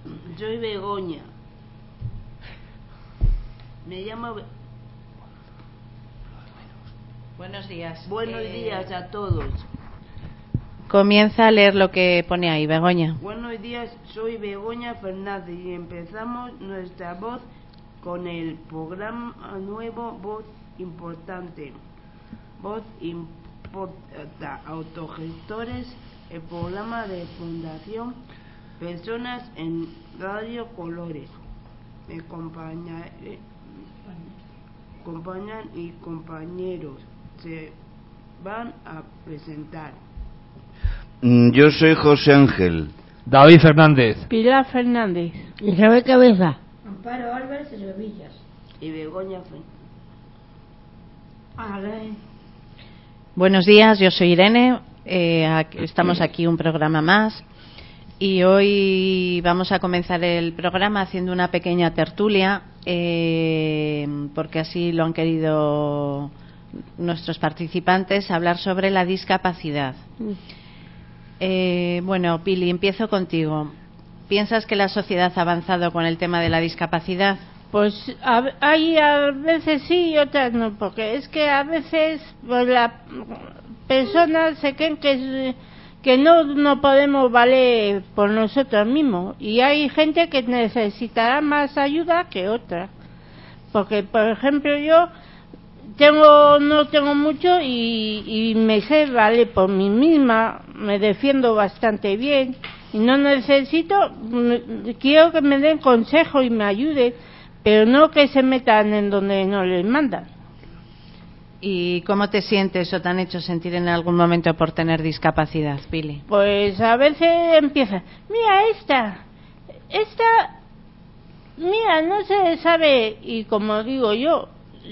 Soy Begoña. Me llamo... Buenos días. Buenos días a todos. Comienza a leer lo que pone ahí, Begoña. Buenos días, soy Begoña Fernández y empezamos nuestra voz con el programa nuevo Voz Importante. Autogestores, el programa de Fundación Personas en Radio Colores. Me acompañan y compañeros se van a presentar. Yo soy José Ángel. David Fernández. Pilar Fernández. Isabel Cabeza. Amparo Álvarez de Sevillas. Y Begoña Fernández. Buenos días, yo soy Irene. Estamos aquí un programa más. Y hoy vamos a comenzar el programa haciendo una pequeña tertulia, porque así lo han querido nuestros participantes, hablar sobre la discapacidad. Bueno, Pili, empiezo contigo. ¿Piensas que la sociedad ha avanzado con el tema de la discapacidad? Pues hay a veces sí y otras no, porque es que a veces pues, las personas se creen que no podemos valer por nosotros mismos, y hay gente que necesitará más ayuda que otra, porque por ejemplo yo no tengo mucho y me sé valer por mí misma, me defiendo bastante bien y no necesito, quiero que me den consejo y me ayuden, pero no que se metan en donde no les mandan. ¿Y cómo te sientes o te han hecho sentir en algún momento por tener discapacidad, Pili? Pues a veces empieza, mira esta, mira, no se sabe, y como digo yo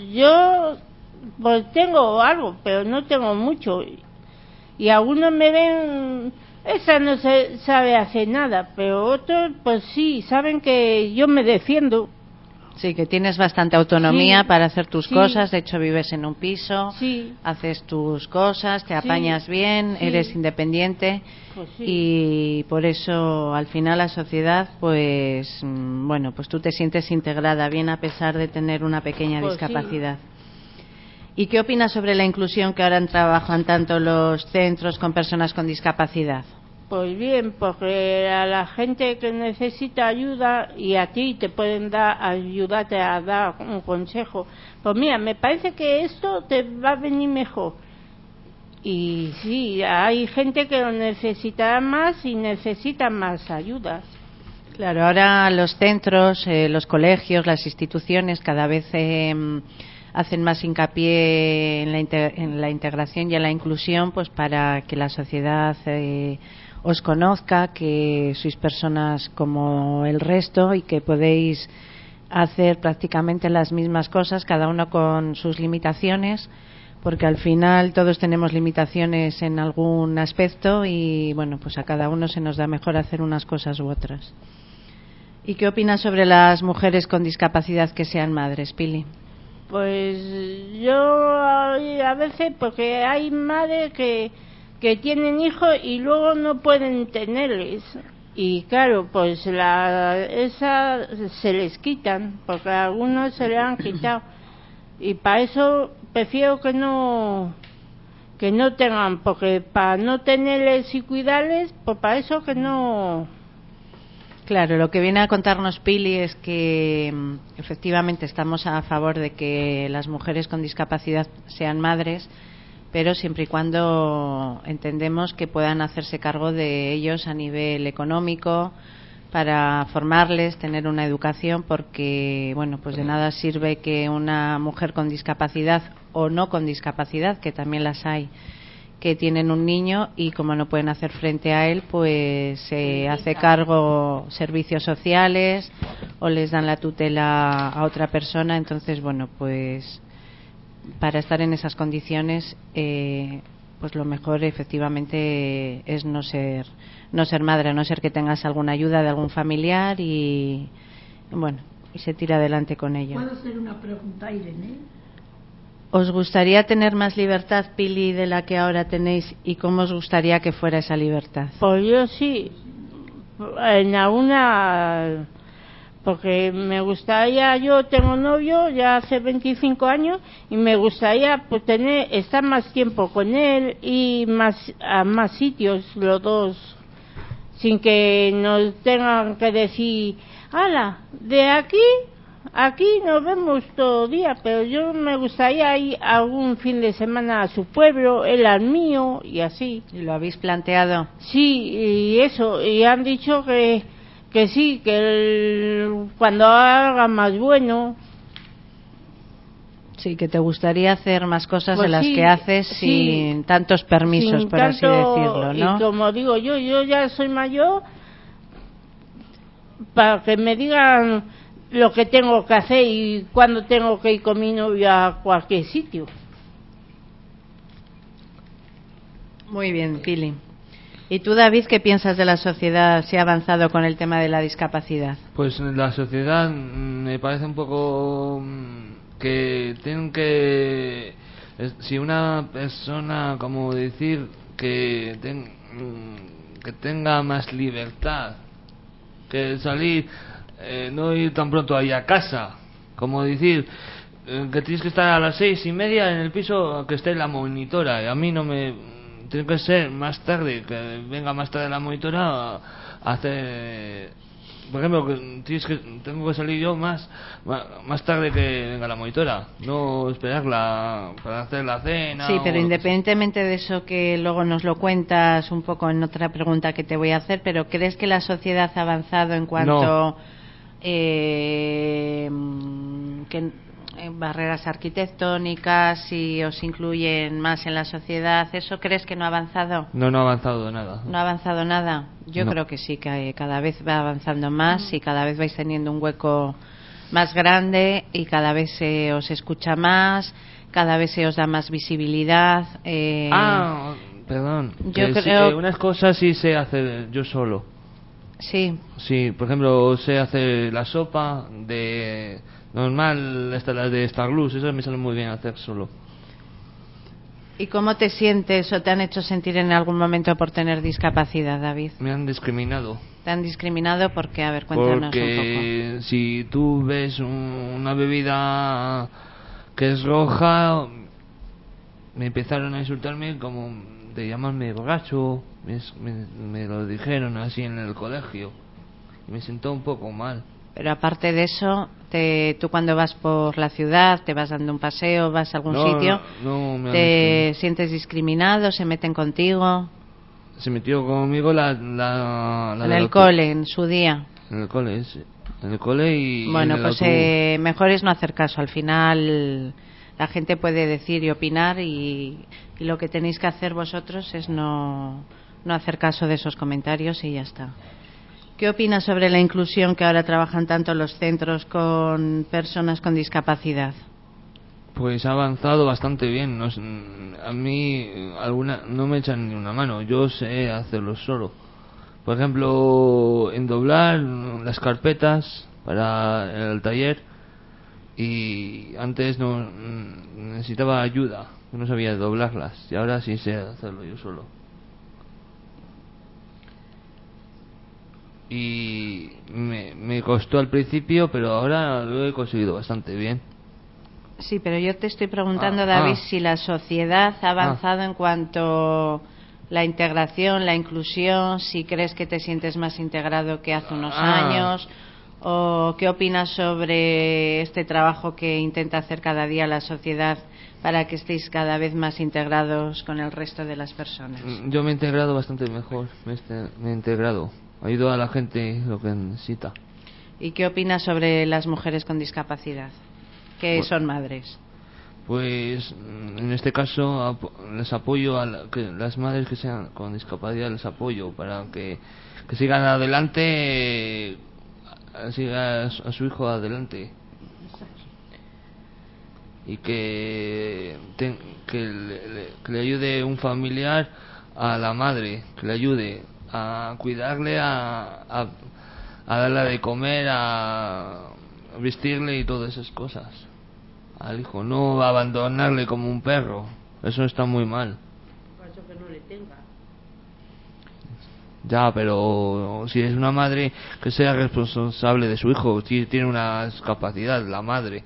pues tengo algo, pero no tengo mucho, y algunos me ven, esa no se sabe hacer nada, pero otros pues sí, saben que yo me defiendo. Sí, que tienes bastante autonomía, sí, para hacer tus, sí, cosas. De hecho, vives en un piso, sí, haces tus cosas, te apañas, sí, bien, sí, eres independiente, pues sí, y por eso al final la sociedad, pues bueno, pues tú te sientes integrada bien a pesar de tener una pequeña, pues, discapacidad. Sí. ¿Y qué opinas sobre la inclusión que ahora trabajan tanto los centros con personas con discapacidad? Pues bien, porque a la gente que necesita ayuda, y a ti te pueden ayudarte a dar un consejo, pues mira, me parece que esto te va a venir mejor. Y sí, hay gente que lo necesitará más y necesita más ayuda. Claro, ahora los centros, los colegios, las instituciones cada vez hacen más hincapié en la integración y en la inclusión, pues para que la sociedad os conozca, que sois personas como el resto y que podéis hacer prácticamente las mismas cosas, cada uno con sus limitaciones, porque al final todos tenemos limitaciones en algún aspecto y bueno, pues a cada uno se nos da mejor hacer unas cosas u otras. ¿Y qué opinas sobre las mujeres con discapacidad que sean madres, Pili? Pues yo a veces, porque hay madres que tienen hijos y luego no pueden tenerles, y claro, pues esa se les quitan, porque a algunos se le han quitado, y para eso prefiero que no tengan, porque para no tenerles y cuidarles, pues para eso que no. Claro, lo que viene a contarnos Pili es que efectivamente estamos a favor de que las mujeres con discapacidad sean madres, pero siempre y cuando entendemos que puedan hacerse cargo de ellos a nivel económico, para formarles, tener una educación, porque bueno, pues de nada sirve que una mujer con discapacidad o no con discapacidad, que también las hay, que tienen un niño y como no pueden hacer frente a él, pues se hace cargo servicios sociales o les dan la tutela a otra persona. Entonces bueno, pues para estar en esas condiciones, pues lo mejor efectivamente es no ser madre, a no ser que tengas alguna ayuda de algún familiar y bueno, y se tira adelante con ello. ¿Puedo hacer una pregunta, Irene? ¿Os gustaría tener más libertad, Pili, de la que ahora tenéis, y cómo os gustaría que fuera esa libertad? Pues yo sí, en alguna, porque me gustaría, yo tengo novio ya hace 25 años y me gustaría pues estar más tiempo con él y a más sitios los dos, sin que nos tengan que decir, ¡hala! De aquí nos vemos todo día, pero yo me gustaría ir algún fin de semana a su pueblo, él al mío y así. ¿Y lo habéis planteado? Sí, y eso, y han dicho que sí, que cuando haga más bueno. Sí, que te gustaría hacer más cosas Pues de las sí, que haces sí, sin tantos permisos, sin por así tanto, decirlo, ¿no? Y como digo yo ya soy mayor para que me digan lo que tengo que hacer y cuándo tengo que ir con mi novio a cualquier sitio. Muy bien, Pili. ¿Y tú, David, qué piensas de la sociedad si ha avanzado con el tema de la discapacidad? Pues la sociedad me parece un poco que tienen que... Si una persona, como decir, que tenga más libertad, que salir, no ir tan pronto ahí a casa, como decir, que tienes que estar a las 6:30 en el piso, que esté la monitora, y a mí no me... Tiene que ser más tarde, que venga más tarde la monitora a hacer... Por ejemplo, tengo que salir yo más tarde que venga la monitora, no esperarla para hacer la cena. Sí, pero independientemente de eso, que luego nos lo cuentas un poco en otra pregunta que te voy a hacer, pero ¿crees que la sociedad ha avanzado en cuanto No. Barreras arquitectónicas, si os incluyen más en la sociedad, ¿eso crees que no ha avanzado? No ha avanzado nada. ¿No ha avanzado nada? Yo creo que sí, que cada vez va avanzando más y cada vez vais teniendo un hueco más grande y cada vez se os escucha más, cada vez se os da más visibilidad. Perdón. Yo creo... unas cosas sí sé hacer yo solo. Sí. Sí, por ejemplo, sé hacer la sopa de... Normal, las de Starglus, esas me salen muy bien hacer solo. ¿Y cómo te sientes o te han hecho sentir en algún momento por tener discapacidad, David? Me han discriminado. ¿Te han discriminado porque? A ver, cuéntanos porque un poco. Si tú ves una bebida que es roja, me empezaron a insultarme como de llamarme borracho, me lo dijeron así en el colegio. Me sentó un poco mal. Pero aparte de eso, tú cuando vas por la ciudad, te vas dando un paseo, vas a algún sitio, ¿te sientes discriminado? ¿Se meten contigo? Se metió conmigo la en el cole, en su día. En el cole, sí. En el cole y... Bueno, pues mejor es no hacer caso. Al final la gente puede decir y opinar y lo que tenéis que hacer vosotros es no hacer caso de esos comentarios y ya está. ¿Qué opinas sobre la inclusión que ahora trabajan tanto los centros con personas con discapacidad? Pues ha avanzado bastante bien. A mí no me echan ni una mano. Yo sé hacerlo solo. Por ejemplo, en doblar las carpetas para el taller. Y antes no necesitaba ayuda. No sabía doblarlas. Y ahora sí sé hacerlo yo solo. Y me costó al principio, pero ahora lo he conseguido bastante bien. Sí, pero yo te estoy preguntando, David, si la sociedad ha avanzado en cuanto la integración, la inclusión, si crees que te sientes más integrado que hace unos años, o qué opinas sobre este trabajo que intenta hacer cada día la sociedad para que estéis cada vez más integrados con el resto de las personas. Yo me he integrado bastante mejor, me he integrado. Ayudo a la gente lo que necesita. ¿Y qué opinas sobre las mujeres con discapacidad, que son madres? Pues en este caso les apoyo que las madres que sean con discapacidad, les apoyo para que sigan adelante, siga a su hijo adelante y que le ayude un familiar a la madre, que le ayude a cuidarle, a darle de comer, a vestirle y todas esas cosas al hijo, no abandonarle como un perro, eso está muy mal. Por eso que no le tenga. Ya, pero si es una madre, que sea responsable de su hijo, si tiene una discapacidad, la madre,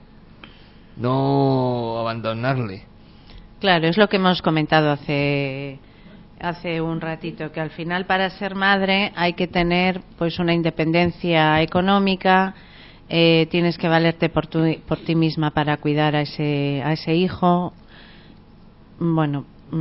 no abandonarle. Claro, es lo que hemos comentado hace un ratito, que al final para ser madre hay que tener pues una independencia económica, tienes que valerte por ti misma para cuidar a ese hijo. Bueno,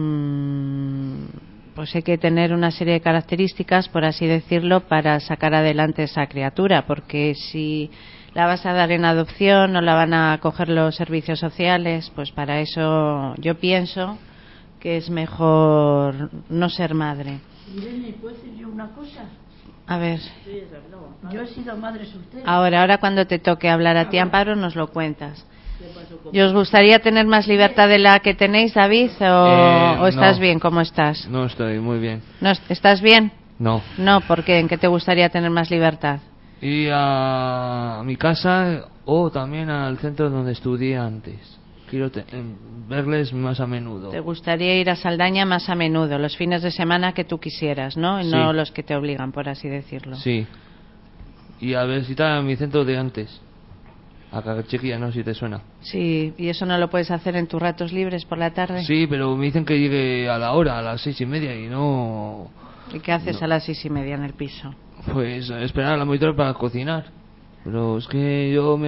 pues hay que tener una serie de características, por así decirlo, para sacar adelante esa criatura, porque si la vas a dar en adopción, no la van a coger los servicios sociales, pues para eso yo pienso que es mejor no ser madre. Irene, ¿puedo decir yo una cosa? A ver. Yo he sido madre soltera. Ahora cuando te toque hablar a ti, Amparo, nos lo cuentas. ¿Y os gustaría tener más libertad de la que tenéis, David? ¿O estás no. bien? ¿Cómo estás? No estoy muy bien. ¿No estás bien? No. No, ¿por qué? ¿En qué te gustaría tener más libertad? Ir a mi casa o también al centro donde estudié antes. Quiero verles más a menudo. ¿Te gustaría ir a Saldaña más a menudo, los fines de semana que tú quisieras, ¿no? Sí. No los que te obligan, por así decirlo. Sí. Y a visitar a mi centro de antes. A Cachiquilla, no sé si te suena. Sí, ¿y eso no lo puedes hacer en tus ratos libres por la tarde? Sí, pero me dicen que llegue a la hora, a las 6:30, y no... ¿Y qué haces a las 6:30 en el piso? Pues esperar a la monitora para cocinar. Pero es que yo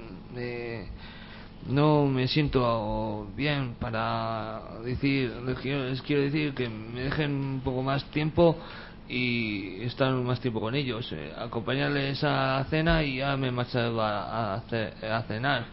no me siento bien para decir, les quiero decir que me dejen un poco más tiempo y estar más tiempo con ellos, acompañarles a la cena y ya me marchaba a cenar.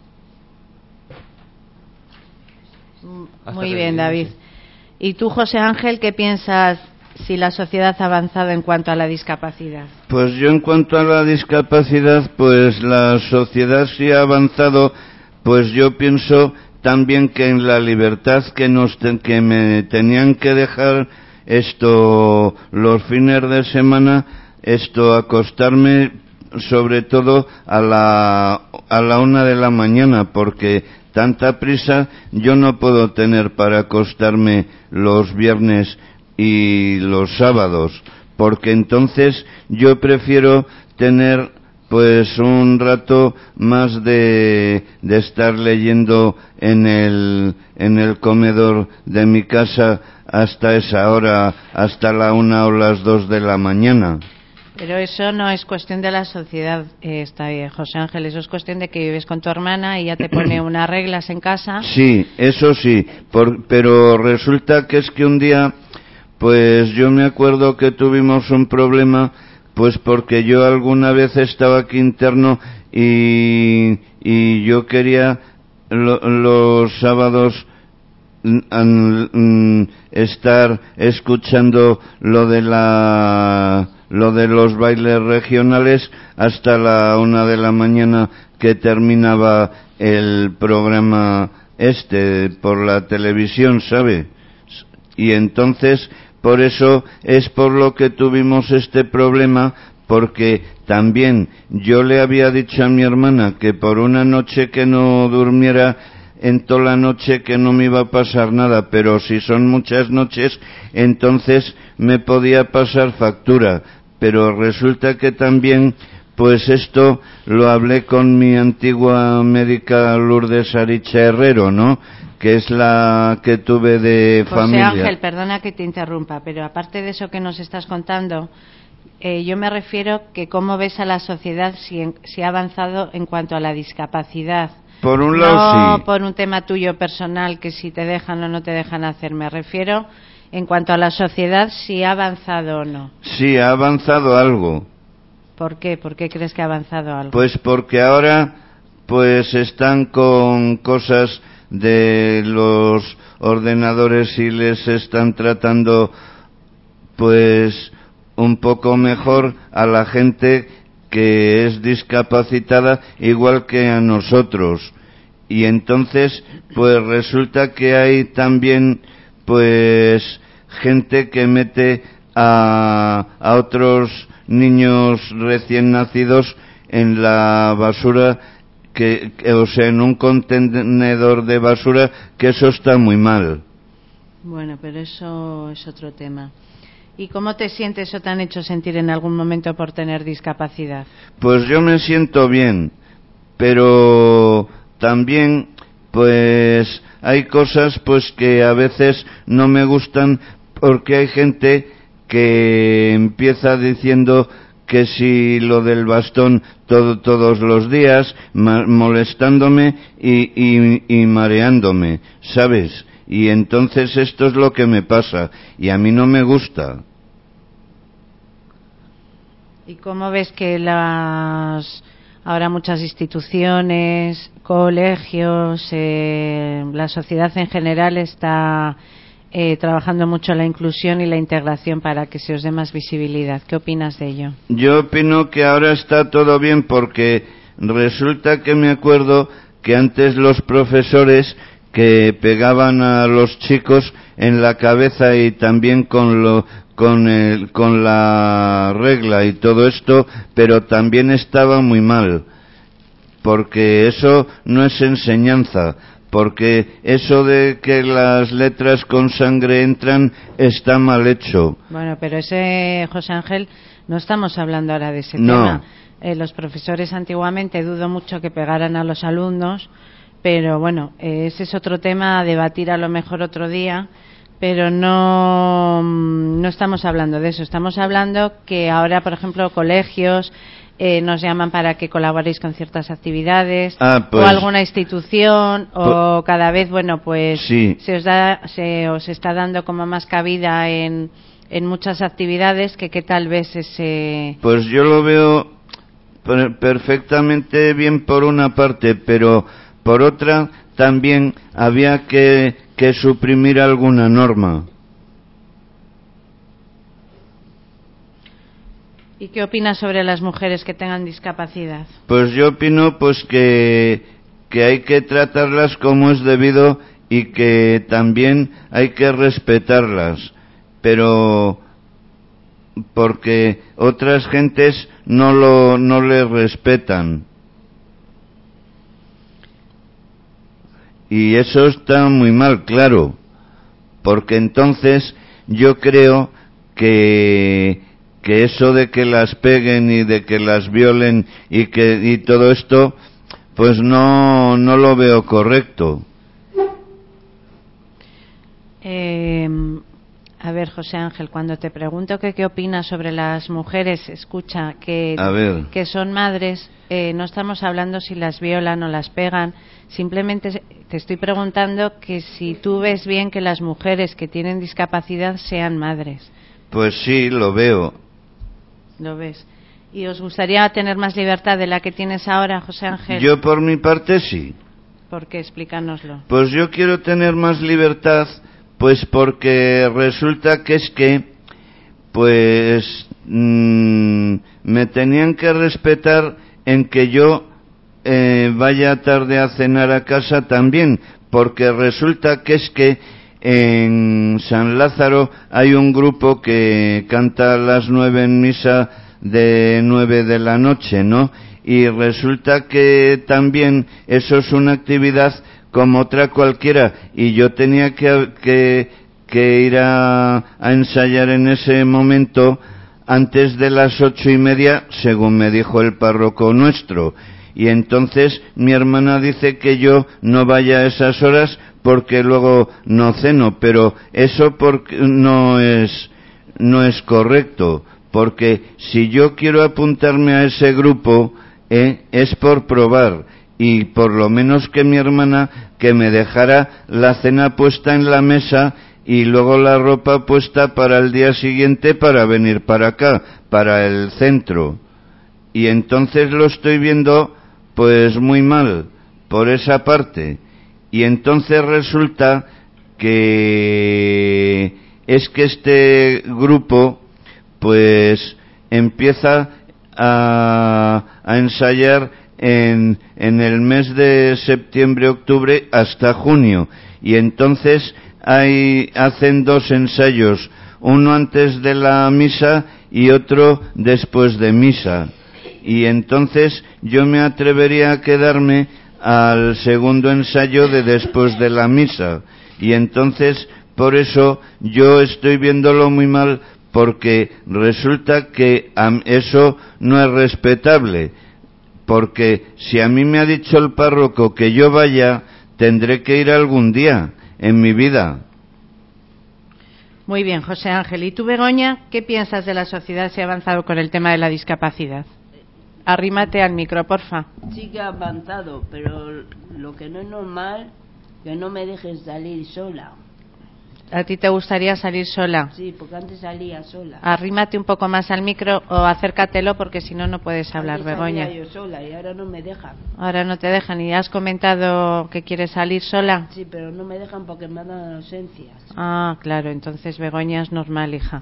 Muy bien, David. ¿Y tú, José Ángel, qué piensas si la sociedad ha avanzado en cuanto a la discapacidad? Pues yo en cuanto a la discapacidad, pues la sociedad sí ha avanzado, pues yo pienso también que en la libertad que me tenían que dejar los fines de semana, acostarme sobre todo a la 1 de la mañana, porque tanta prisa yo no puedo tener para acostarme los viernes y los sábados, porque entonces yo prefiero tener pues un rato más de estar leyendo en el comedor de mi casa hasta esa hora, hasta la 1 o las 2 de la mañana. Pero eso no es cuestión de la sociedad, está bien, José Ángel, eso es cuestión de que vives con tu hermana y ella te pone unas reglas en casa. Sí, eso sí, pero resulta que es que un día, pues yo me acuerdo que tuvimos un problema, pues porque yo alguna vez estaba aquí interno y yo quería los sábados estar escuchando lo de los bailes regionales hasta la 1 de la mañana que terminaba el programa por la televisión, ¿sabe? Y entonces por eso es por lo que tuvimos este problema, porque también yo le había dicho a mi hermana que por una noche que no durmiera en toda la noche que no me iba a pasar nada, pero si son muchas noches entonces me podía pasar factura. Pero resulta que también pues esto lo hablé con mi antigua médica Lourdes Aricha Herrero, ¿no?, que es la que tuve de familia. José Ángel, perdona que te interrumpa, pero aparte de eso que nos estás contando, yo me refiero que cómo ves a la sociedad si ha avanzado en cuanto a la discapacidad. Por un lado, no sí. Por un tema tuyo personal, que si te dejan o no te dejan hacer, me refiero en cuanto a la sociedad, si ha avanzado o no. Sí, ha avanzado algo. ¿Por qué? ¿Por qué crees que ha avanzado algo? Pues porque ahora pues están con cosas de los ordenadores y les están tratando pues un poco mejor a la gente que es discapacitada igual que a nosotros. Y entonces pues resulta que hay también pues gente que mete a otros niños recién nacidos en la basura, o sea, en un contenedor de basura, que eso está muy mal. Bueno, pero eso es otro tema. ¿Y cómo te sientes o te han hecho sentir en algún momento por tener discapacidad? Pues yo me siento bien, pero también pues hay cosas pues que a veces no me gustan, porque hay gente que empieza diciendo que si lo del bastón todos los días, molestándome y mareándome, ¿sabes? Y entonces esto es lo que me pasa, y a mí no me gusta. ¿Y cómo ves que ahora muchas instituciones, colegios, la sociedad en general está trabajando mucho la inclusión y la integración para que se os dé más visibilidad? ¿Qué opinas de ello? Yo opino que ahora está todo bien, porque resulta que me acuerdo que antes los profesores que pegaban a los chicos en la cabeza y también con la regla y todo esto, pero también estaba muy mal, porque eso no es enseñanza, porque eso de que las letras con sangre entran está mal hecho. Bueno, pero José Ángel, no estamos hablando ahora de ese No. tema. Los profesores antiguamente dudo mucho que pegaran a los alumnos, pero bueno, ese es otro tema a debatir a lo mejor otro día, pero no estamos hablando de eso. Estamos hablando que ahora, por ejemplo, colegios nos llaman para que colaboréis con ciertas actividades, pues, o alguna institución, o cada vez, bueno, pues sí, se os está dando como más cabida en muchas actividades. ¿Qué tal vez ese? Pues yo lo veo perfectamente bien por una parte, pero por otra también había que suprimir alguna norma. ¿Y qué opinas sobre las mujeres que tengan discapacidad? Pues yo opino pues que hay que tratarlas como es debido, y que también hay que respetarlas, pero porque otras gentes no le respetan. Y eso está muy mal, claro, porque entonces yo creo que eso de que las peguen y de que las violen y todo esto, pues no lo veo correcto. A ver, José Ángel, cuando te pregunto qué opinas sobre las mujeres, escucha, que son madres, no estamos hablando si las violan o las pegan, simplemente te estoy preguntando que si tú ves bien que las mujeres que tienen discapacidad sean madres. Pues sí, lo veo. ¿Lo ves? ¿Y os gustaría tener más libertad de la que tienes ahora, José Ángel? Yo por mi parte sí. ¿Por qué? Explícanoslo. Pues yo quiero tener más libertad, pues porque resulta que es que pues me tenían que respetar en que yo vaya tarde a cenar a casa también, porque resulta que es que en San Lázaro hay un grupo que canta a las 9 en misa de 9 de la noche, ¿no? Y resulta que también eso es una actividad como otra cualquiera, y yo tenía que ir a ensayar en ese momento antes de las 8:30, según me dijo el párroco nuestro. Y entonces mi hermana dice que yo no vaya a esas horas porque luego no ceno, pero eso no es correcto, porque si yo quiero apuntarme a ese grupo es por probar, y por lo menos que mi hermana que me dejara la cena puesta en la mesa y luego la ropa puesta para el día siguiente para venir para acá, para el centro. Y entonces lo estoy viendo pues muy mal por esa parte. Y entonces resulta que es que este grupo pues empieza a ensayar en el mes de septiembre-octubre hasta junio, y entonces hacen 2 ensayos, uno antes de la misa y otro después de misa, y entonces yo me atrevería a quedarme al segundo ensayo de después de la misa, y entonces por eso yo estoy viéndolo muy mal, porque resulta que eso no es respetable, porque si a mí me ha dicho el párroco que yo vaya, tendré que ir algún día en mi vida. Muy bien, José Ángel. ¿Y tú, Begoña, qué piensas de la sociedad si ha avanzado con el tema de la discapacidad? Arrímate al micro, porfa. Sí que ha avanzado, pero lo que no es normal, que no me dejen salir sola. ¿A ti te gustaría salir sola? Sí, porque antes salía sola. Arrímate un poco más al micro o acércatelo porque si no, no puedes hablar, antes Begoña. salía yo sola y ahora no me dejan. Ahora no te dejan. ¿Y has comentado que quieres salir sola? Sí, pero no me dejan porque me dan ausencias. Ah, claro. Entonces, Begoña, es normal, hija.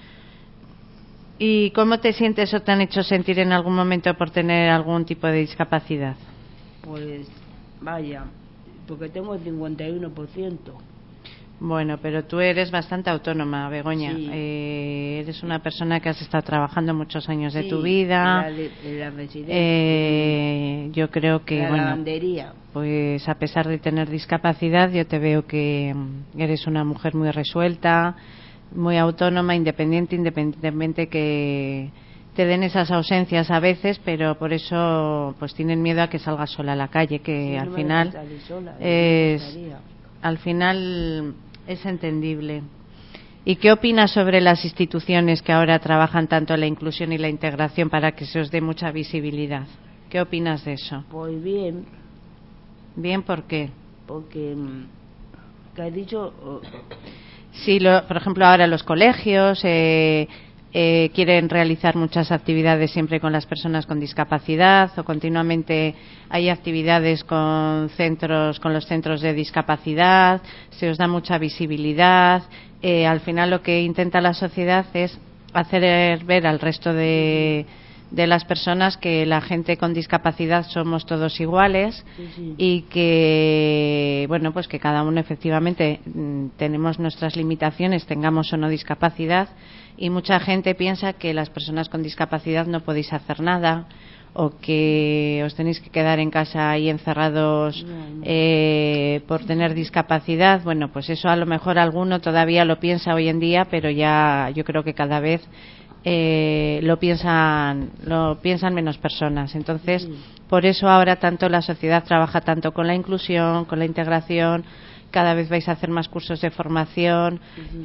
¿Y cómo te sientes o te han hecho sentir en algún momento por tener algún tipo de discapacidad? Pues, vaya, porque tengo el 51%. Bueno, pero tú eres bastante autónoma, Begoña. Sí. Eres una persona que has estado trabajando muchos años de Sí, tu vida. en la residencia. Yo creo que, la bueno, lavandería. pues a pesar de tener discapacidad, yo te veo que eres una mujer muy resuelta, muy autónoma, independientemente que te den esas ausencias a veces, pero por eso pues tienen miedo a que salgas sola a la calle, que Sí, al no me final dejan salir sola, al final es entendible. ¿Y qué opinas sobre las instituciones que ahora trabajan tanto la inclusión y la integración para que se os dé mucha visibilidad? ¿Qué opinas de eso? Pues bien. ¿Bien por qué? Porque, ¿qué has dicho? Sí, por ejemplo, ahora los colegios quieren realizar muchas actividades siempre con las personas con discapacidad, o continuamente hay actividades con los centros de discapacidad, se os da mucha visibilidad. Al final lo que intenta la sociedad es hacer ver al resto de las personas que la gente con discapacidad somos todos iguales. Sí. Y que, bueno, pues que cada uno efectivamente tenemos nuestras limitaciones, tengamos o no discapacidad, y mucha gente piensa que las personas con discapacidad no podéis hacer nada o que os tenéis que quedar en casa ahí encerrados por tener discapacidad. Bueno, pues eso a lo mejor alguno todavía lo piensa hoy en día, pero ya yo creo que cada vez lo piensan menos personas. Entonces, por eso ahora tanto la sociedad trabaja tanto con la inclusión, con la integración. Cada vez vais a hacer más cursos de formación.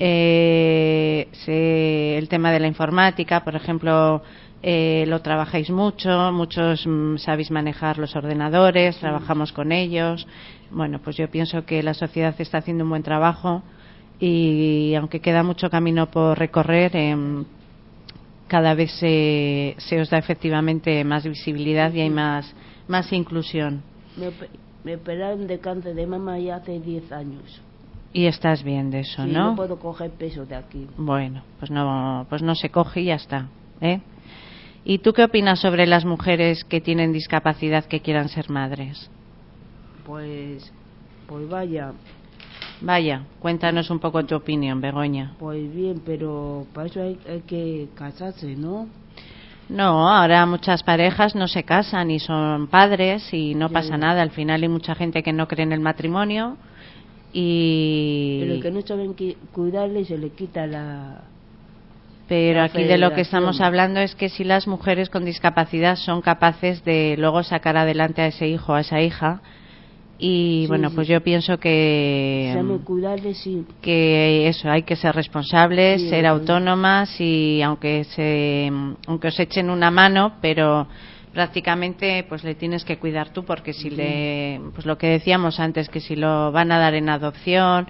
El tema de la informática, por ejemplo, lo trabajáis muchos sabéis manejar los ordenadores, trabajamos con ellos. Bueno, pues yo pienso que la sociedad está haciendo un buen trabajo y aunque queda mucho camino por recorrer, cada vez se os da efectivamente más visibilidad y hay más inclusión. Me operaron de cáncer de mama ya hace 10 años. Y estás bien de eso, sí, ¿no? No puedo coger peso de aquí. Bueno, pues no se coge y ya está, ¿eh? ¿Y tú qué opinas sobre las mujeres que tienen discapacidad que quieran ser madres? Pues vaya. Vaya, cuéntanos un poco tu opinión, Begoña. Pues bien, pero para eso hay que casarse, ¿no? No, ahora muchas parejas no se casan y son padres y no pasa nada. Al final hay mucha gente que no cree en el matrimonio Pero que no saben cuidarle y se le quita la... Pero aquí de lo que estamos hablando es que si las mujeres con discapacidad son capaces de luego sacar adelante a ese hijo o a esa hija, y bueno, pues yo pienso que que eso, hay que ser responsables, ser autónomas, y aunque os echen una mano, pero prácticamente pues le tienes que cuidar tú, porque si pues lo que decíamos antes, que si lo van a dar en adopción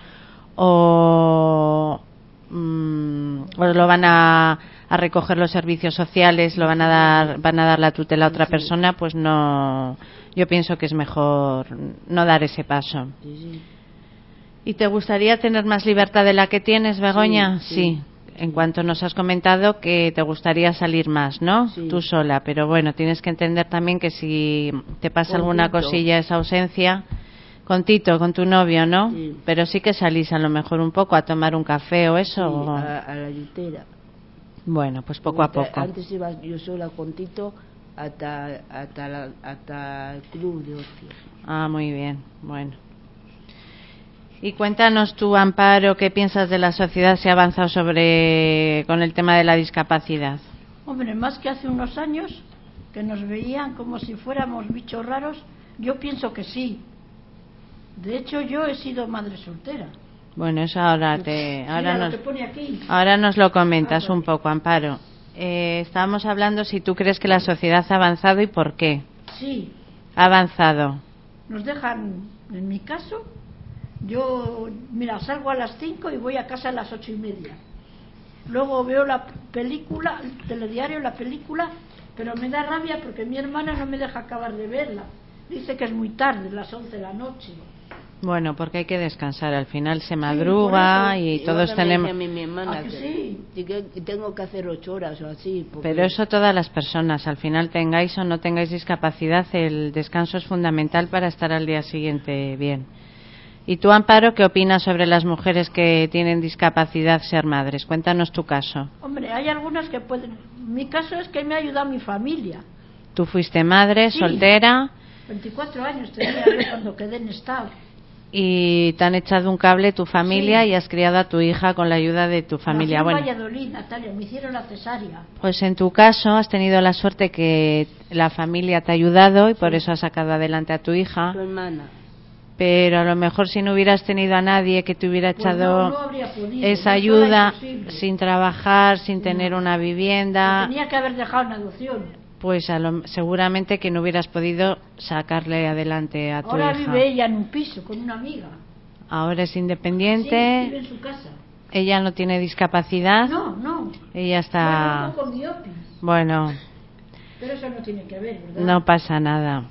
o lo van a recoger los servicios sociales, van a dar la tutela a otra persona, pues no, yo pienso que es mejor no dar ese paso. ¿Y te gustaría tener más libertad de la que tienes, Begoña? Sí. En cuanto nos has comentado que te gustaría salir más, ¿no? Sí. Tú sola, pero bueno, tienes que entender también que si te pasa alguna cosilla, esa ausencia, con Tito, con tu novio, ¿no? Sí. Pero sí que salís a lo mejor un poco a tomar un café o eso. Sí, o... a la yutera. Bueno, pues poco a poco. Antes iba yo sola con Tito hasta el club de ocio. Ah, muy bien, bueno. Y cuéntanos tú, Amparo, ¿qué piensas de la sociedad si ha avanzado con el tema de la discapacidad? Hombre, más que hace unos años, que nos veían como si fuéramos bichos raros, yo pienso que sí. De hecho, yo he sido madre soltera. Bueno, eso ahora Lo que pone aquí. ahora nos lo comentas un poco, Amparo. Estábamos hablando si tú crees que la sociedad ha avanzado y por qué. Sí. Ha avanzado. Nos dejan, en mi caso, yo, mira, salgo a las 5 y voy a casa a las 8:30. Luego veo la película, el telediario, la película, pero me da rabia porque mi hermana no me deja acabar de verla. Dice que es muy tarde, las 11 de la noche. Bueno, porque hay que descansar, al final se madruga y todos tenemos... Mi hermana sí. que tengo que hacer 8 horas o así. Pero eso todas las personas, al final tengáis o no tengáis discapacidad, el descanso es fundamental para estar al día siguiente bien. ¿Y tú, Amparo, qué opinas sobre las mujeres que tienen discapacidad ser madres? Cuéntanos tu caso. Hombre, hay algunas que pueden... Mi caso es que me ha ayudado mi familia. ¿Tú fuiste madre, soltera? 24 años tenía yo cuando quedé en estado. Y te han echado un cable tu familia y has criado a tu hija con la ayuda de tu familia. Nació en Valladolid, Natalia, me hicieron la cesárea. Pues en tu caso has tenido la suerte que la familia te ha ayudado y por eso has sacado adelante a tu hija. Tu hermana. Pero a lo mejor si no hubieras tenido a nadie que te hubiera echado no habría podido, esa ayuda, sin trabajar, sin tener una vivienda, tenía que haber dejado en adopción. Pues seguramente que no hubieras podido sacarle adelante a tu hija. Ahora vive ella en un piso con una amiga. Ahora es independiente. Sí, vive en su casa. Ella no tiene discapacidad. No. Ella está... Bueno, un poco miope. Bueno. Pero eso no tiene que ver, ¿verdad? No pasa nada.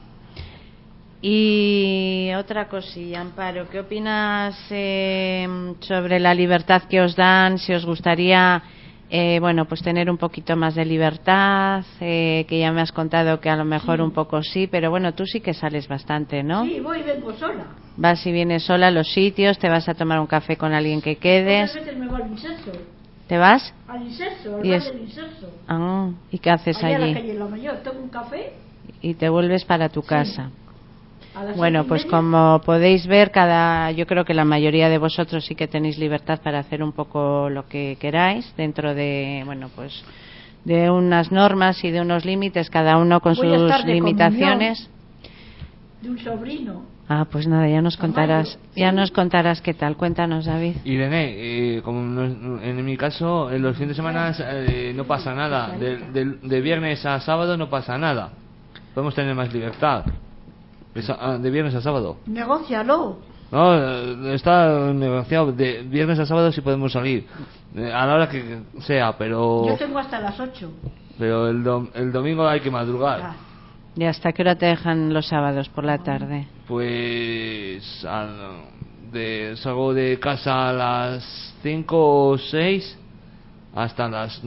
Y otra cosilla, Amparo, ¿qué opinas sobre la libertad que os dan? Si os gustaría... pues tener un poquito más de libertad, que ya me has contado que a lo mejor un poco sí, pero bueno, tú sí que sales bastante, ¿no? Sí, voy y vengo sola. Vas y vienes sola a los sitios, te vas a tomar un café con alguien que quedes. Otras veces me voy al Inserso. ¿Te vas? Al Inserso, al bar del Inserso. Ah, ¿y qué haces allí? allí? A la calle La Mayor, tomo un café. Y te vuelves para tu casa. Bueno, pues como podéis ver, yo creo que la mayoría de vosotros sí que tenéis libertad para hacer un poco lo que queráis dentro de, de unas normas y de unos límites, cada uno con sus limitaciones. De un sobrino. Ah, pues nada, ya nos contarás qué tal. Cuéntanos, David. Irene, como en mi caso, en los fines de semana no pasa nada. De viernes a sábado no pasa nada. Podemos tener más libertad. De viernes a sábado. Negócialo. No, está negociado. De viernes a sábado sí podemos salir. A la hora que sea, pero... Yo tengo hasta las 8. Pero el domingo hay que madrugar. ¿Y hasta qué hora te dejan los sábados por la tarde? Pues... salgo de casa a las 5 o 6 hasta las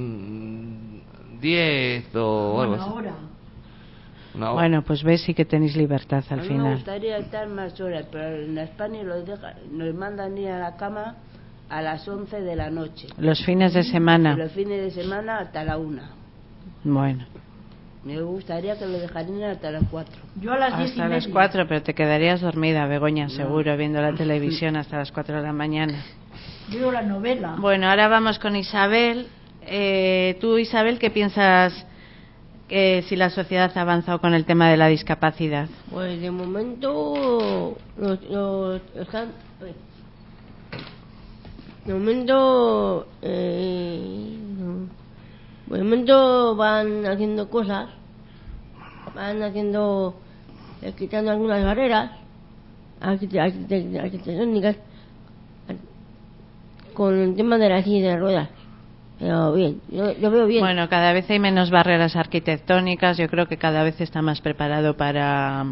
10 o algo así. Una hora. Bueno, pues ves sí que tenéis libertad al final. Me gustaría estar más horas, pero en España nos mandan ir a la cama a las 11 de la noche. Los fines de semana. Los fines de semana hasta la 1. Bueno. Me gustaría que lo dejaran hasta las 4. Yo a las 10 hasta las 4, pero te quedarías dormida, Begoña, seguro, viendo la televisión hasta las 4 de la mañana. Veo la novela. Bueno, ahora vamos con Isabel. Tú, Isabel, ¿qué piensas si la sociedad ha avanzado con el tema de la discapacidad? Pues de momento van haciendo cosas, quitando algunas barreras arquitectónicas con el tema de la silla de ruedas. Pero bien, yo veo bien. Bueno, cada vez hay menos barreras arquitectónicas. Yo creo que cada vez está más preparado para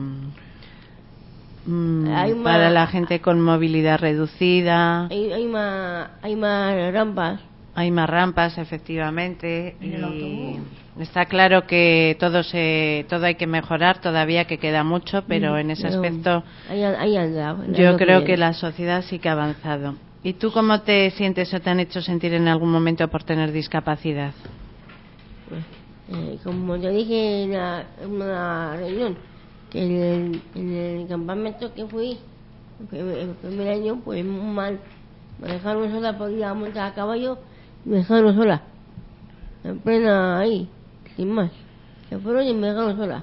la gente con movilidad reducida. Hay más rampas. Hay más rampas, efectivamente. En el autobús. Está claro que todo hay que mejorar, todavía que queda mucho, pero en ese aspecto yo creo que la sociedad sí que ha avanzado. ¿Y tú cómo te sientes o te han hecho sentir en algún momento por tener discapacidad? Como yo dije en una reunión, que en el campamento que fui, el primer año, pues muy mal. Me dejaron sola, podía montar a caballo, me dejaron sola. En plena ahí, sin más. Se fueron y me dejaron sola.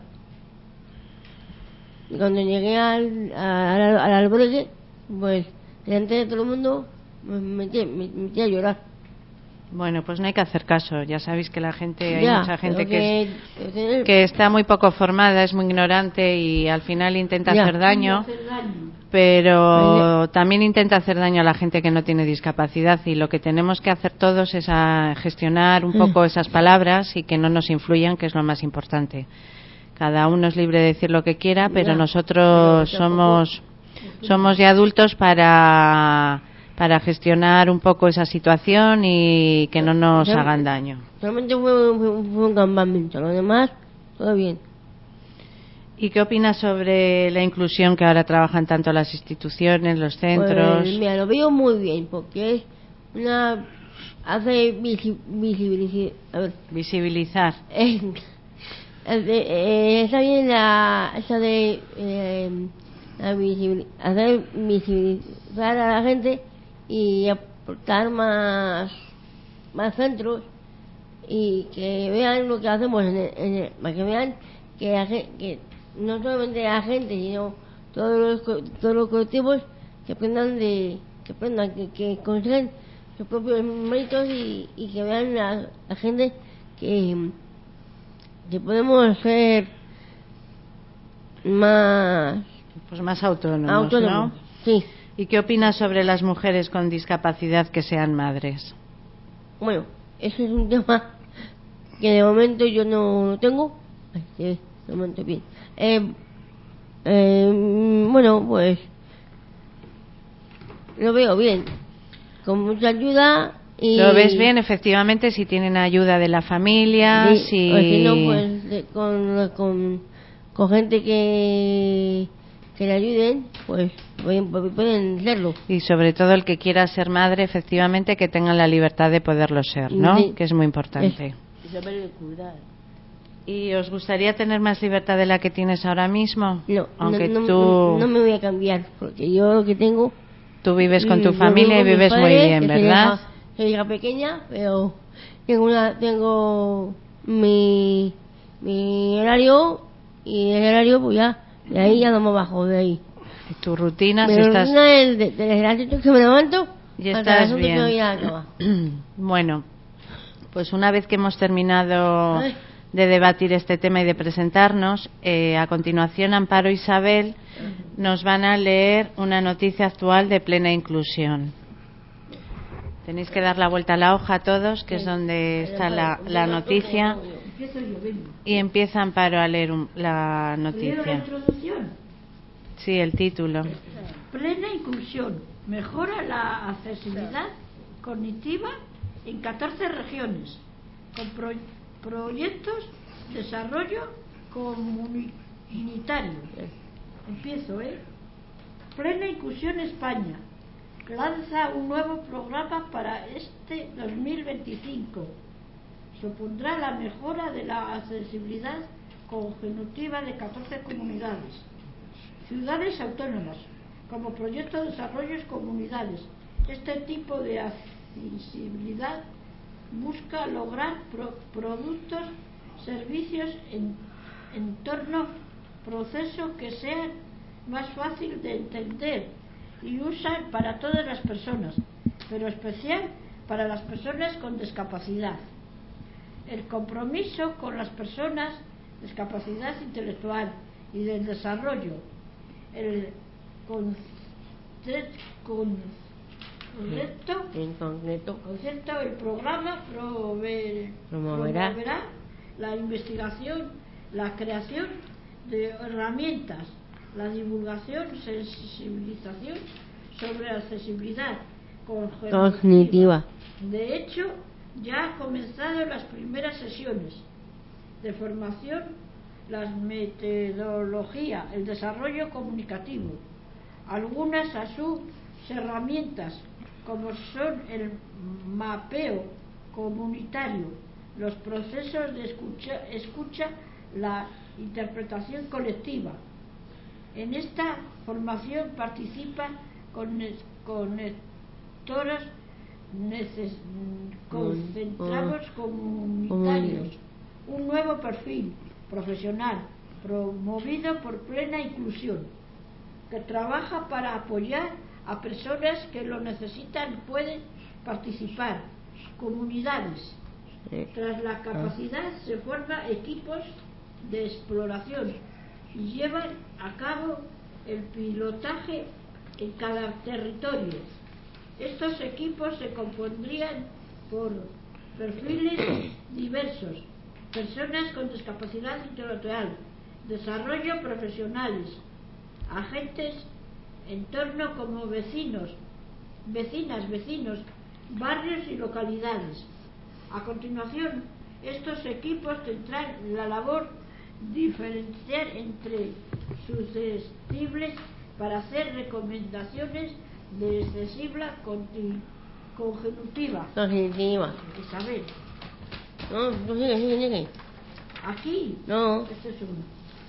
Y cuando llegué al albergue, pues delante de todo el mundo me metí a llorar. Bueno, pues no hay que hacer caso. Ya sabéis que la gente, Ya, hay mucha gente que que está muy poco formada, es muy ignorante y al final intenta Ya. hacer daño, Hacer daño. pero también intenta hacer daño a la gente que no tiene discapacidad, y lo que tenemos que hacer todos es gestionar un poco esas palabras y que no nos influyan, que es lo más importante. Cada uno es libre de decir lo que quiera, pero Ya. nosotros Pero tampoco- somos ya adultos para gestionar un poco esa situación y que no nos Ya. hagan daño. Solamente fue un campamento, lo demás, todo bien. ¿Y qué opinas sobre la inclusión que ahora trabajan tanto las instituciones, los centros? Pues, mira, lo veo muy bien, porque es una... hace Visibilizar. Está bien hacer visibilizar a la gente y aportar más centros y que vean lo que hacemos para que vean que no solamente la gente sino todos los colectivos que aprendan que consigan sus propios méritos y que vean la gente que podemos ser más Pues más autónomos, autónomos. ¿no? Sí. ¿Y qué opinas sobre las mujeres con discapacidad que sean madres? Bueno, ese es un tema que de momento yo no tengo. Ay, sí, de momento bien. Bueno, pues lo veo bien, con mucha ayuda y... ¿Lo ves bien, efectivamente, si tienen ayuda de la familia? Sí, o si no, pues con gente que le ayuden, pues pueden serlo. Y sobre todo el que quiera ser madre, efectivamente, que tengan la libertad de poderlo ser, ¿no? Sí. Que es muy importante. Y saber cuidar. ¿Y os gustaría tener más libertad de la que tienes ahora mismo? No, Aunque no me voy a cambiar, porque yo lo que tengo... tú vives con tu yo familia y vivo con mis vives muy padres, bien, que ¿verdad? soy hija pequeña, pero tengo mi horario, y el horario pues ya, de ahí ya no me bajo de ahí. Tu rutina, si Mi estás... rutina es desde las 8 que me levanto Y hasta estás las 11 que bien. voy a la cama. Bueno, pues una vez que hemos terminado Ay. de debatir este tema y de presentarnos, a continuación Amparo e Isabel nos van a leer una noticia actual de plena inclusión. Tenéis que dar la vuelta a la hoja todos, que es donde está la noticia, Empiezo yo, vengo. y empieza Amparo a leer la Primero la noticia. introducción. Sí, el título. Plena inclusión. Mejora la accesibilidad cognitiva en 14 regiones. Con proyectos de desarrollo comunitario. Empiezo, Plena inclusión España. Lanza un nuevo programa para este 2025. Supondrá la mejora de la accesibilidad cognitiva de 14 comunidades. Ciudades autónomas, como proyecto de desarrollo comunidades. Este tipo de accesibilidad busca lograr productos, servicios, entorno, proceso que sean más fácil de entender y usar para todas las personas, pero especial para las personas con discapacidad. El compromiso con las personas con discapacidad intelectual y del desarrollo. El concepto, el programa promoverá la investigación, la creación de herramientas, la divulgación, sensibilización sobre accesibilidad cognitiva. De hecho, ya han comenzado las primeras sesiones de formación, la metodología, el desarrollo comunicativo, algunas a sus herramientas como son el mapeo comunitario, los procesos de escucha, la interpretación colectiva, En esta formación participan conectores concentrados comunitarios, un nuevo perfil profesional promovido por Plena Inclusión, que trabaja para apoyar a personas que lo necesitan y pueden participar. Comunidades. Tras la capacidad se forman equipos de exploración y llevan a cabo el pilotaje en cada territorio. Estos equipos se compondrían por perfiles diversos: personas con discapacidad intelectual, desarrollo profesionales, agentes entorno como vecinos, barrios y localidades. A continuación, estos equipos tendrán la labor de diferenciar entre susceptibles para hacer recomendaciones de accesible conjuntiva. Isabel. No, sigue. Aquí. No. Este es uno.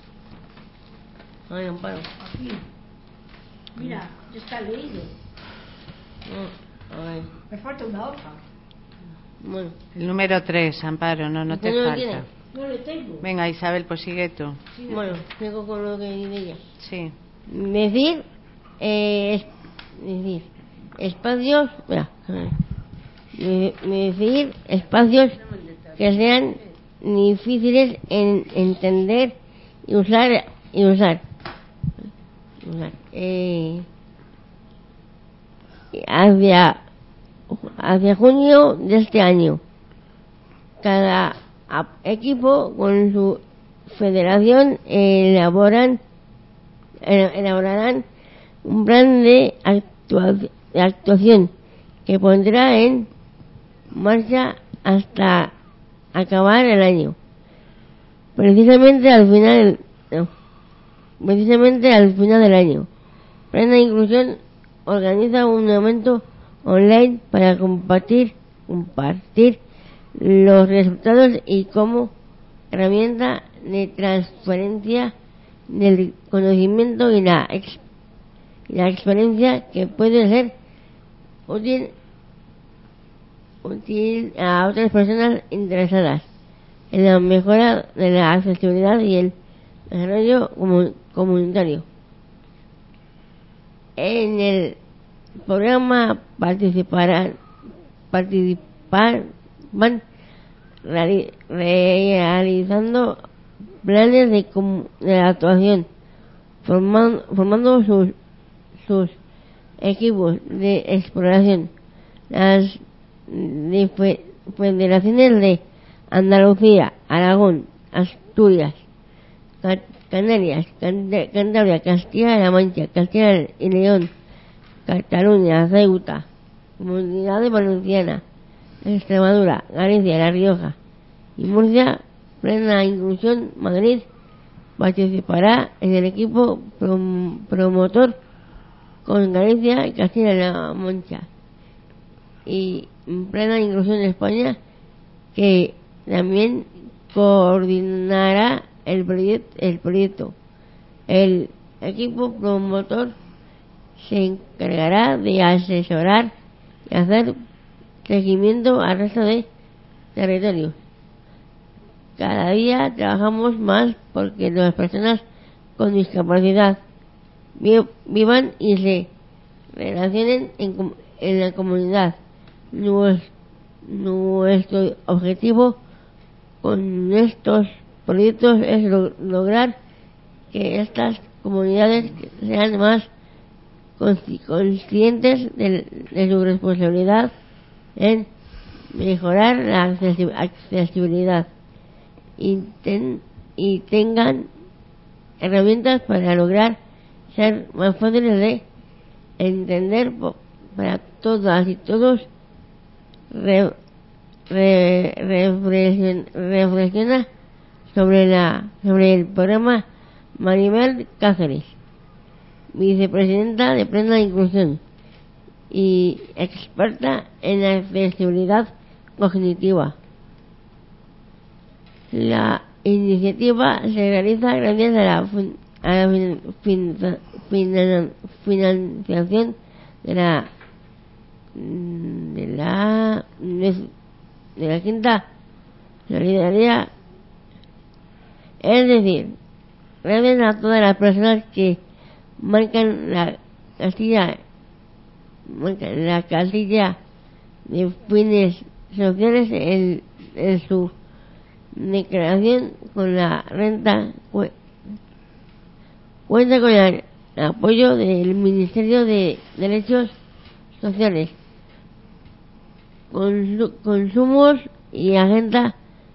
Ay, Amparo. Aquí. Mira, ya está leído. No, a ver. Me falta una hoja. Bueno. El número 3, Amparo, no te ¿Usted no lo falta. tiene? No le tengo. Venga, Isabel, pues sigue tú. Sí, Bueno, sigo con lo que dice ella. Sí. Decir espacios, decir espacios que sean difíciles en entender y usar. Hacia junio de este año, cada equipo con su federación elaborarán un plan de actuación que pondrá en marcha hasta acabar el año. Precisamente al final del año, Plena Inclusión organiza un evento online para compartir los resultados y como herramienta de transferencia del conocimiento y la experiencia que puede ser útil a otras personas interesadas en la mejora de la accesibilidad y el desarrollo comunitario. En el programa participarán realizando planes de actuación, formando sus equipos de exploración. Las federaciones de Andalucía, Aragón, Asturias, Canarias, Cantabria, Castilla-La Mancha, Castilla y León, Cataluña, Ceuta, Comunidad Valenciana, Extremadura, Galicia, La Rioja y Murcia, Plena Inclusión Madrid participará en el equipo promotor con Galicia y Castilla-La Mancha, y Plena Inclusión España, que también coordinará el proyecto. El equipo promotor se encargará de asesorar y hacer seguimiento al resto de territorios. Cada día trabajamos más porque las personas con discapacidad vivan y se relacionen en la comunidad. Nuestro objetivo con estos proyectos es lograr que estas comunidades sean más conscientes de su responsabilidad en mejorar la accesibilidad y tengan herramientas para lograr ser más fáciles de entender para todas y todos. Reflexiona sobre el programa Maribel Cáceres, vicepresidenta de Plena Inclusión y experta en accesibilidad cognitiva. La iniciativa se realiza gracias a a la financiación de la quinta solidaridad, es decir, gracias a todas las personas que marcan la casilla de fines sociales en su declaración con la renta, cuenta con el apoyo del Ministerio de Derechos Sociales, Consumos y Agenda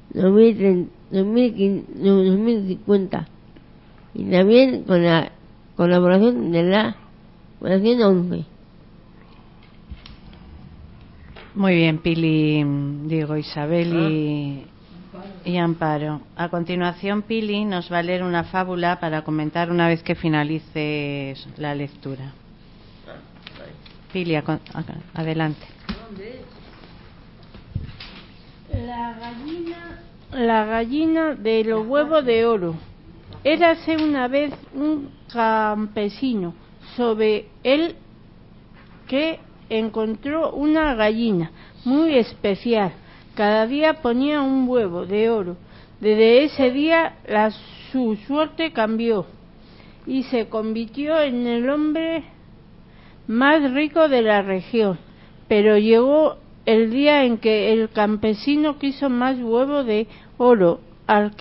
2050, y también con la colaboración de la Fundación 11. Muy bien, Pili, digo Isabel y Amparo. A continuación, Pili nos va a leer una fábula para comentar una vez que finalice la lectura. Pili, adelante. La gallina de los huevos de oro. Érase una vez un campesino sobre él que encontró una gallina muy especial. Cada día ponía un huevo de oro. Desde ese día su suerte cambió y se convirtió en el hombre más rico de la región. Pero llegó el día en que el campesino quiso más huevo de oro al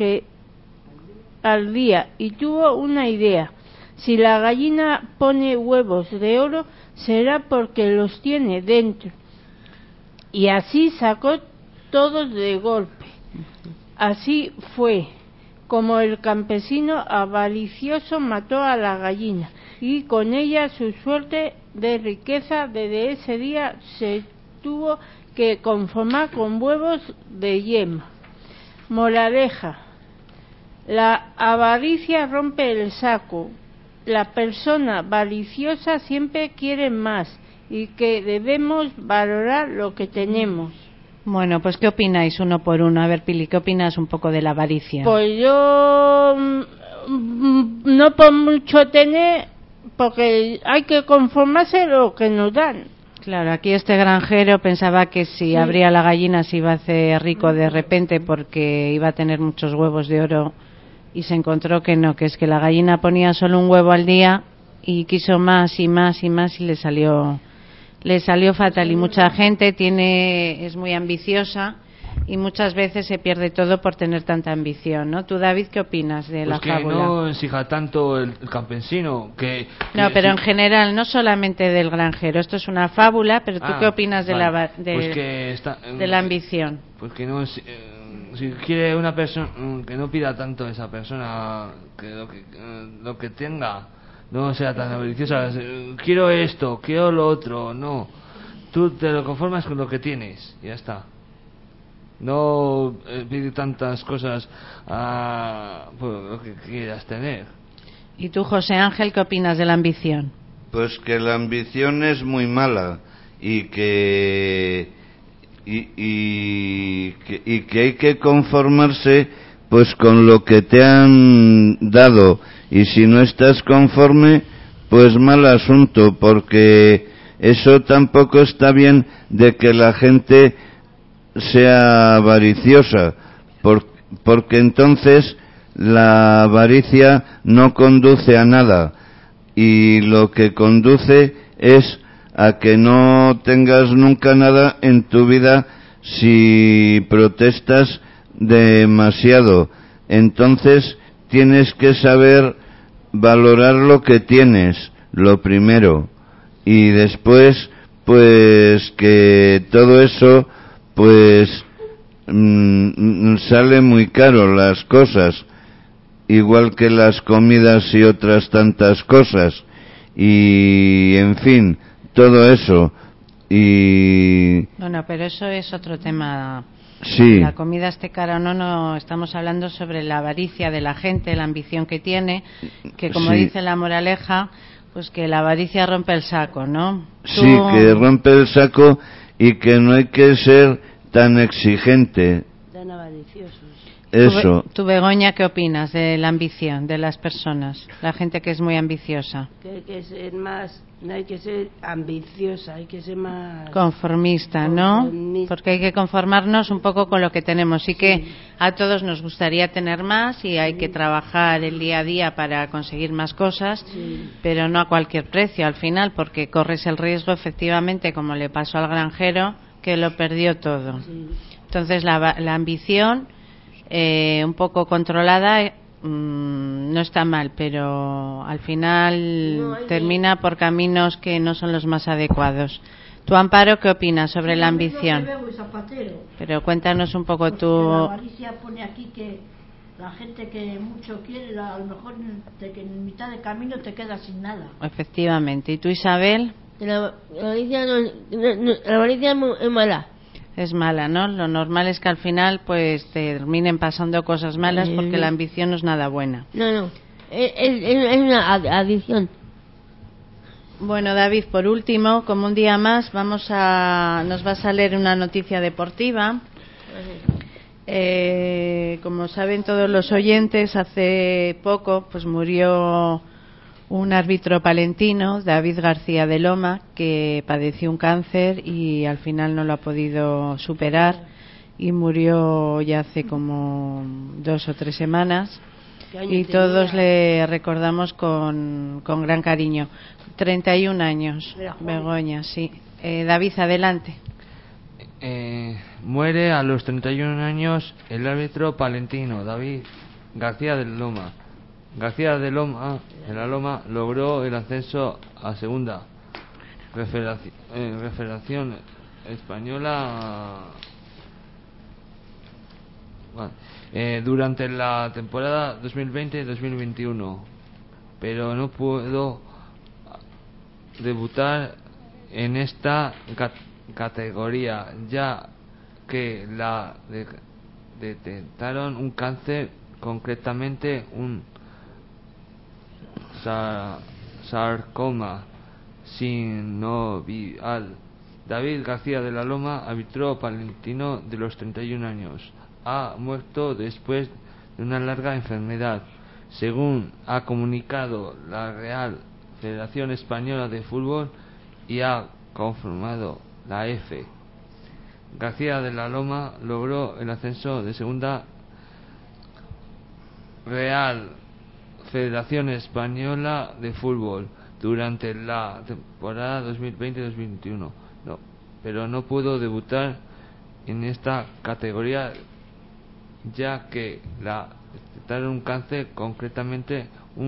día y tuvo una idea. Si la gallina pone huevos de oro, será porque los tiene dentro. Y así sacó todos de golpe. Así fue como el campesino avaricioso mató a la gallina y con ella su suerte de riqueza. Desde ese día se tuvo que conformar con huevos de yema. Moraleja: la avaricia rompe el saco. La persona avariciosa siempre quiere más y que debemos valorar lo que tenemos. Bueno, pues ¿qué opináis uno por uno? A ver, Pili, ¿qué opinas un poco de la avaricia? Pues yo no por mucho tener, porque hay que conformarse lo que nos dan. Claro, aquí este granjero pensaba que si abría la gallina se iba a hacer rico de repente porque iba a tener muchos huevos de oro, y se encontró que no, que es que la gallina ponía solo un huevo al día y quiso más y más y más y le salió fatal. Y mucha gente es muy ambiciosa y muchas veces se pierde todo por tener tanta ambición, ¿no? Tú, David, ¿qué opinas de la fábula? Pues que no exija tanto el campesino, no, pero en general, no solamente del granjero. Esto es una fábula, pero ¿tú qué opinas de la ambición? Pues que no si quiere una persona que no pida tanto a esa persona, que lo que tenga no sea tan avariciosa. Quiero esto, quiero lo otro. No, tú te lo conformas con lo que tienes y ya está. No pide tantas cosas por lo que quieras tener. ¿Y tú, José Ángel, qué opinas de la ambición? Pues que la ambición es muy mala y que hay que conformarse pues con lo que te han dado, y si no estás conforme, pues mal asunto, porque eso tampoco está bien, de que la gente sea avariciosa, porque entonces la avaricia no conduce a nada, y lo que conduce es a que no tengas nunca nada en tu vida si protestas demasiado. Entonces tienes que saber valorar lo que tienes, lo primero, y después pues que todo eso pues sale muy caro las cosas, igual que las comidas y otras tantas cosas, y en fin, todo eso. Y bueno, pero eso es otro tema. Sí. La comida esté cara o no, estamos hablando sobre la avaricia de la gente, la ambición que tiene, que como dice la moraleja, pues que la avaricia rompe el saco, ¿no? Sí, que rompe el saco y que no hay que ser tan exigente. Tan avariciosos. Eso. ¿Tú, Begoña, qué opinas de la ambición de las personas? La gente que es muy ambiciosa. Que hay que ser más, no hay que ser ambiciosa, hay que ser más conformista, ¿no? Porque hay que conformarnos un poco con lo que tenemos. Sí que a todos nos gustaría tener más y hay que trabajar el día a día para conseguir más cosas, pero no a cualquier precio al final, porque corres el riesgo, efectivamente, como le pasó al granjero, que lo perdió todo. Entonces la ambición un poco controlada no está mal, pero al final termina por caminos que no son los más adecuados. ¿Tú, Amparo, qué opinas sobre la ambición? Pero cuéntanos un poco tú. La avaricia pone aquí que la gente que mucho quiere, a lo mejor que en mitad de camino te quedas sin nada. Efectivamente. ¿Y tú, Isabel? La avaricia la avaricia es mala. Es mala, ¿no? Lo normal es que al final pues terminen pasando cosas malas porque la ambición no es nada buena. No, es una adicción. Bueno, David, por último, como un día más, nos vas a leer una noticia deportiva. Como saben todos los oyentes, hace poco pues murió un árbitro palentino, David García de Loma, que padeció un cáncer y al final no lo ha podido superar y murió ya hace como 2 o 3 semanas y todos le recordamos con gran cariño. 31 años, Begoña, sí. David, adelante. Muere a los 31 años el árbitro palentino David García de Loma. García de Loma, en la Loma, logró el ascenso a segunda Federación Española durante la temporada 2020-2021, pero no pudo debutar en esta categoría ya que la detectaron un cáncer, concretamente un sarcoma sinovial. David García de la Loma, árbitro palentino de los 31 años, ha muerto después de una larga enfermedad, según ha comunicado la Real Federación Española de Fútbol y ha confirmado la F. García de la Loma logró el ascenso de segunda Real Federación Española de Fútbol durante la temporada 2020-2021, pero no pudo debutar en esta categoría ya que la detectaron un cáncer, concretamente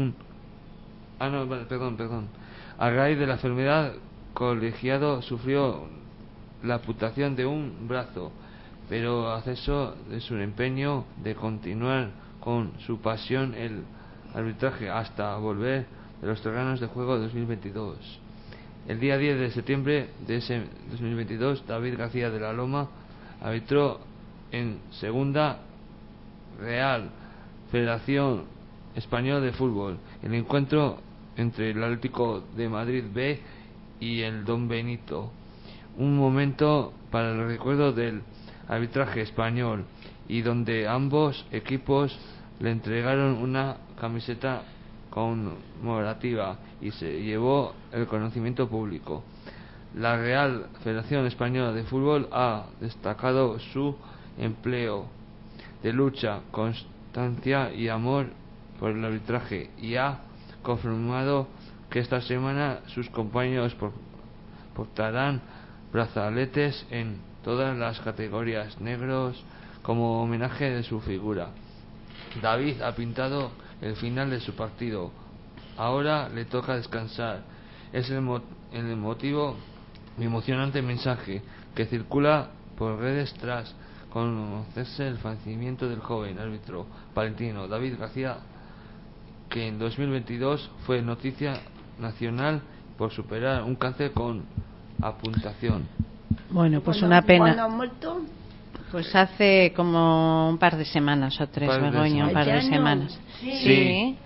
a raíz de la enfermedad. Colegiado sufrió la amputación de un brazo, pero a cesó de su empeño de continuar con su pasión el arbitraje hasta volver de los terrenos de juego 2022. El día 10 de septiembre de ese 2022, David García de la Loma arbitró en segunda Real Federación Española de Fútbol el encuentro entre el Atlético de Madrid B y el Don Benito, un momento para el recuerdo del arbitraje español y donde ambos equipos le entregaron una camiseta conmemorativa y se llevó el conocimiento público. La Real Federación Española de Fútbol ha destacado su empleo de lucha, constancia y amor por el arbitraje y ha confirmado que esta semana sus compañeros portarán brazaletes en todas las categorías negros como homenaje de su figura. David ha pintado el final de su partido. Ahora le toca descansar. Es el emocionante mensaje que circula por redes tras conocerse el fallecimiento del joven árbitro palentino David García, que en 2022 fue noticia nacional por superar un cáncer con amputación. Bueno, pues una pena. ¿Cuándo ha muerto? Pues hace como un par de semanas o 3, Begoña, un par de semanas. Sí.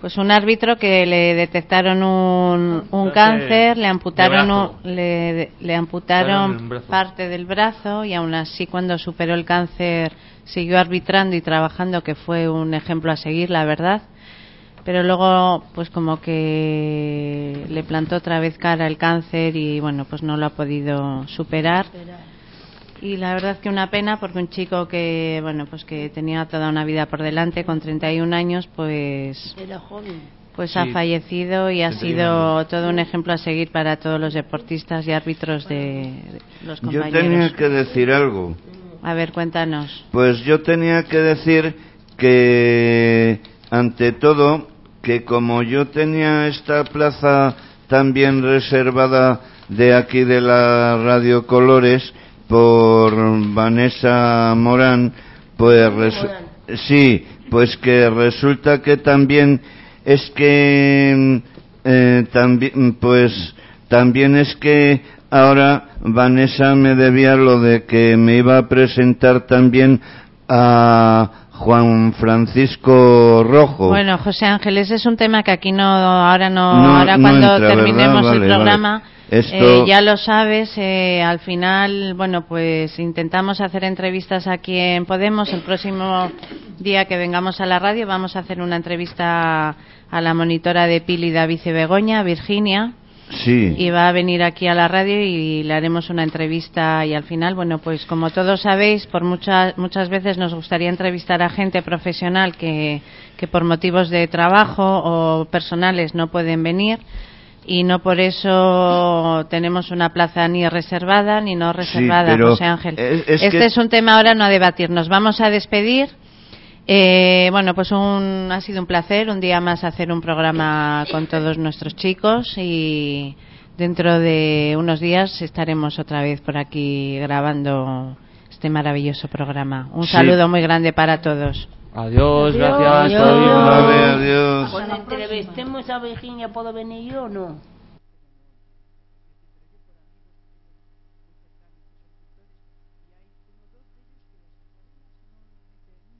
Pues un árbitro que le detectaron un cáncer, le amputaron le amputaron parte del brazo, y aún así cuando superó el cáncer siguió arbitrando y trabajando, que fue un ejemplo a seguir, la verdad. Pero luego pues como que le plantó otra vez cara el cáncer y bueno, pues no lo ha podido superar. Y la verdad que una pena, porque un chico que bueno, pues que tenía toda una vida por delante, con 31 años, pues Era joven. pues Sí, ha fallecido y ha 31 sido años. todo un ejemplo a seguir para todos los deportistas y árbitros de los Yo compañeros. tenía que decir algo. A ver, cuéntanos. Pues yo tenía que decir que, ante todo, que como yo tenía esta plaza también reservada de aquí de la Radio Colores por Vanessa Morán, pues sí, pues que resulta que también es que también es que ahora Vanessa me debía lo de que me iba a presentar también a Juan Francisco Rojo. Bueno, José Ángel, ese es un tema que aquí ahora No cuando entra, terminemos ¿verdad? el programa, vale. Esto... ya lo sabes, al final, bueno, pues intentamos hacer entrevistas aquí en Podemos. El próximo día que vengamos a la radio vamos a hacer una entrevista a la monitora de Pili David y Begoña, Virginia. Sí. Y va a venir aquí a la radio y le haremos una entrevista, y al final, bueno, pues como todos sabéis, por muchas veces nos gustaría entrevistar a gente profesional que por motivos de trabajo o personales no pueden venir, y no por eso tenemos una plaza ni reservada ni no reservada, sí, pero José Ángel. Este es un tema ahora no a debatir, nos vamos a despedir. Bueno, pues ha sido un placer un día más hacer un programa con todos nuestros chicos, y dentro de unos días estaremos otra vez por aquí grabando este maravilloso programa. Un saludo muy grande para todos. Adiós, Adiós. gracias. Adiós. Vale, adiós. Cuando entrevistemos a Virginia, ¿puedo venir yo o no?